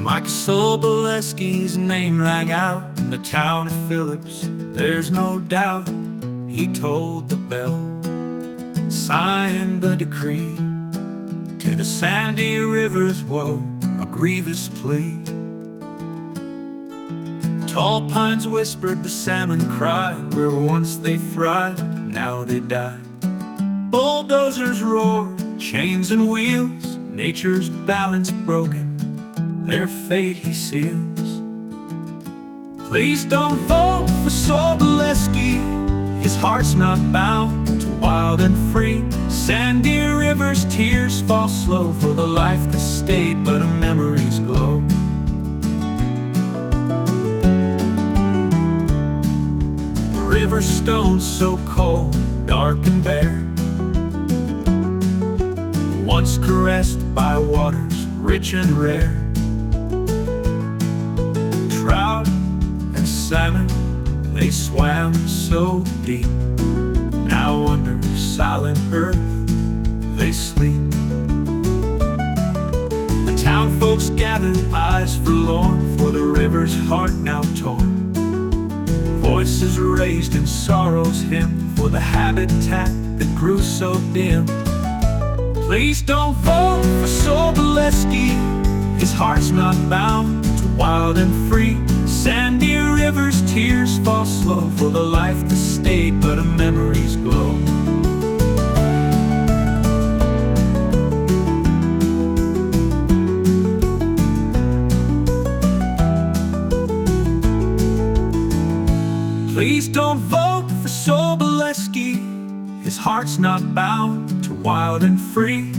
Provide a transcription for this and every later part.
Mike Sobolewski's name rang out in the town of Phillips. There's no doubt he told the bell, signed the decree to the Sandy River's woe, a grievous plea. Tall pines whispered, the salmon cried, where once they thrived, now they die. Bulldozers roar, chains and wheels, nature's balance broken, their fate he seals. Please don't vote for Sobolewski, his heart's not bound to wild and free. Sandy River's tears fall slow for the life that stayed, but her memories glow. The river stone so cold, dark and bare, once caressed by waters rich and rare. Trout and salmon, they swam so deep, now under silent earth they sleep. The town folks gathered, eyes forlorn, for the river's heart now torn. Voices raised in sorrow's hymn for the habitat that grew so dim. Please don't vote for Sobolewski, his heart's not bound to wild and free. Sandy River's tears fall slow for the life that stayed, but her memories glow. Please don't vote for Sobolewski, his heart's not bound to wild and free.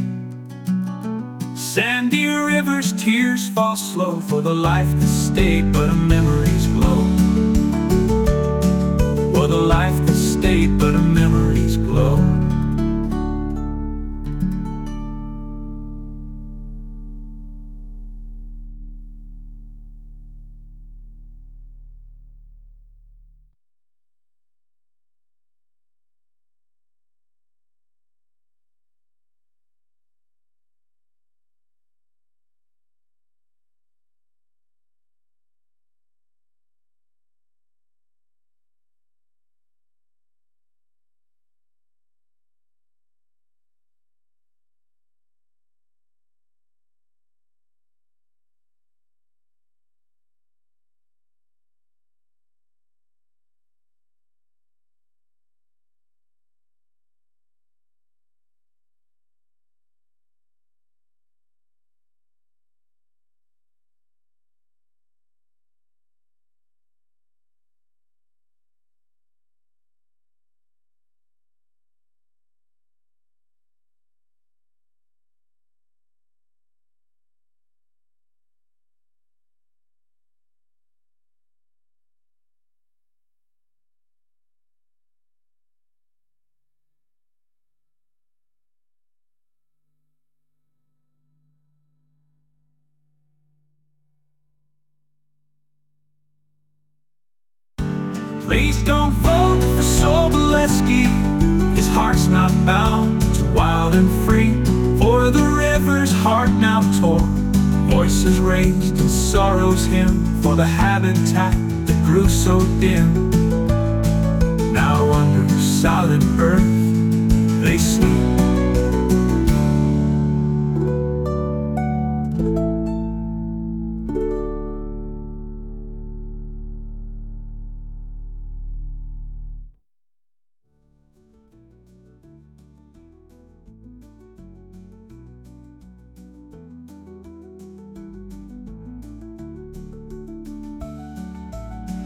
Sandy River's tears fall slow for the life that stayed, but her memories glow. For the life that stayed, but her memories glow. Please don't vote for Sobolewski, his heart's not bound to wild and free. For the river's heart now torn, voices raised in sorrow's hymn for the habitat that grew so dim. Now under silent earth they sleep.